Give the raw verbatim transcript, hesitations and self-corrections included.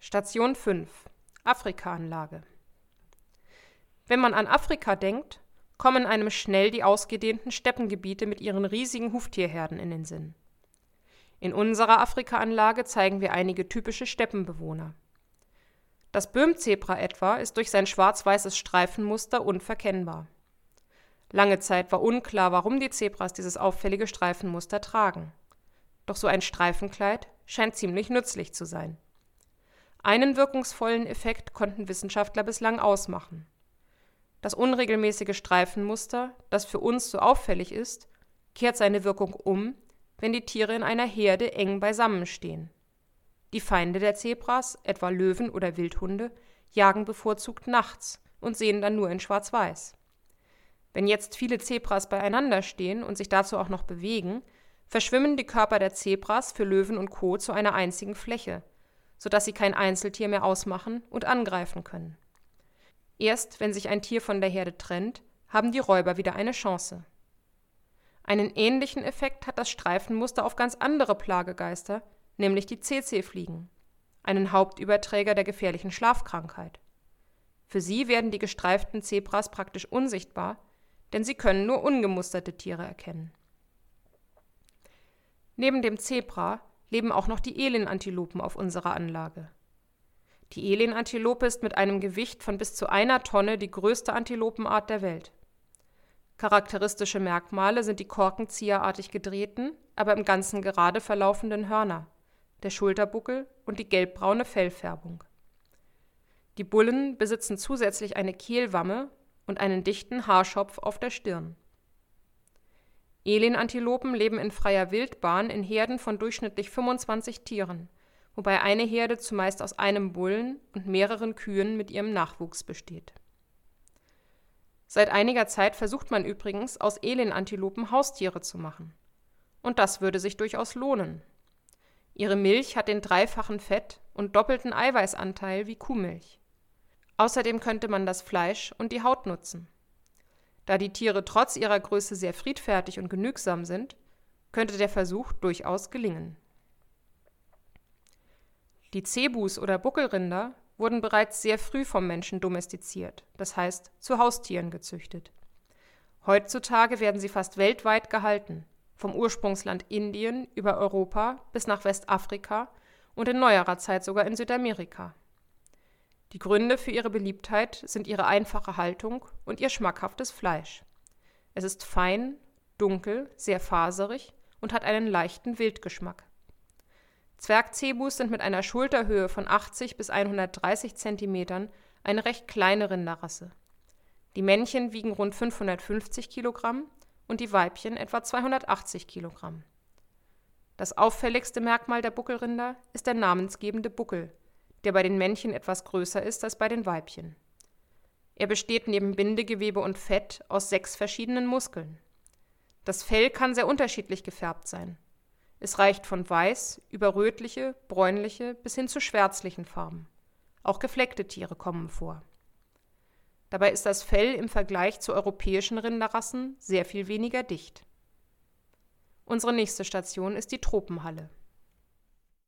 Station fünf. Afrika-Anlage. Wenn man an Afrika denkt, kommen einem schnell die ausgedehnten Steppengebiete mit ihren riesigen Huftierherden in den Sinn. In unserer Afrika-Anlage zeigen wir einige typische Steppenbewohner. Das Böhm-Zebra etwa ist durch sein schwarz-weißes Streifenmuster unverkennbar. Lange Zeit war unklar, warum die Zebras dieses auffällige Streifenmuster tragen. Doch so ein Streifenkleid scheint ziemlich nützlich zu sein. Einen wirkungsvollen Effekt konnten Wissenschaftler bislang ausmachen. Das unregelmäßige Streifenmuster, das für uns so auffällig ist, kehrt seine Wirkung um, wenn die Tiere in einer Herde eng beisammen stehen. Die Feinde der Zebras, etwa Löwen oder Wildhunde, jagen bevorzugt nachts und sehen dann nur in Schwarz-Weiß. Wenn jetzt viele Zebras beieinander stehen und sich dazu auch noch bewegen, verschwimmen die Körper der Zebras für Löwen und Co. zu einer einzigen Fläche, sodass sie kein Einzeltier mehr ausmachen und angreifen können. Erst wenn sich ein Tier von der Herde trennt, haben die Räuber wieder eine Chance. Einen ähnlichen Effekt hat das Streifenmuster auf ganz andere Plagegeister, nämlich die Tsetse-Fliegen, einen Hauptüberträger der gefährlichen Schlafkrankheit. Für sie werden die gestreiften Zebras praktisch unsichtbar, denn sie können nur ungemusterte Tiere erkennen. Neben dem Zebra leben auch noch die Elenantilopen auf unserer Anlage. Die Elenantilope ist mit einem Gewicht von bis zu einer Tonne die größte Antilopenart der Welt. Charakteristische Merkmale sind die korkenzieherartig gedrehten, aber im Ganzen gerade verlaufenden Hörner, der Schulterbuckel und die gelbbraune Fellfärbung. Die Bullen besitzen zusätzlich eine Kehlwamme und einen dichten Haarschopf auf der Stirn. Elenantilopen leben in freier Wildbahn in Herden von durchschnittlich fünfundzwanzig Tieren, wobei eine Herde zumeist aus einem Bullen und mehreren Kühen mit ihrem Nachwuchs besteht. Seit einiger Zeit versucht man übrigens, aus Elenantilopen Haustiere zu machen. Und das würde sich durchaus lohnen. Ihre Milch hat den dreifachen Fett- und doppelten Eiweißanteil wie Kuhmilch. Außerdem könnte man das Fleisch und die Haut nutzen. Da die Tiere trotz ihrer Größe sehr friedfertig und genügsam sind, könnte der Versuch durchaus gelingen. Die Zebus oder Buckelrinder wurden bereits sehr früh vom Menschen domestiziert, das heißt zu Haustieren gezüchtet. Heutzutage werden sie fast weltweit gehalten, vom Ursprungsland Indien über Europa bis nach Westafrika und in neuerer Zeit sogar in Südamerika. Die Gründe für ihre Beliebtheit sind ihre einfache Haltung und ihr schmackhaftes Fleisch. Es ist fein, dunkel, sehr faserig und hat einen leichten Wildgeschmack. Zwergzebus sind mit einer Schulterhöhe von achtzig bis hundertdreißig Zentimetern eine recht kleine Rinderrasse. Die Männchen wiegen rund fünfhundertfünfzig Kilogramm und die Weibchen etwa zweihundertachtzig Kilogramm. Das auffälligste Merkmal der Buckelrinder ist der namensgebende Buckel, der bei den Männchen etwas größer ist als bei den Weibchen. Er besteht neben Bindegewebe und Fett aus sechs verschiedenen Muskeln. Das Fell kann sehr unterschiedlich gefärbt sein. Es reicht von weiß über rötliche, bräunliche bis hin zu schwärzlichen Farben. Auch gefleckte Tiere kommen vor. Dabei ist das Fell im Vergleich zu europäischen Rinderrassen sehr viel weniger dicht. Unsere nächste Station ist die Tropenhalle.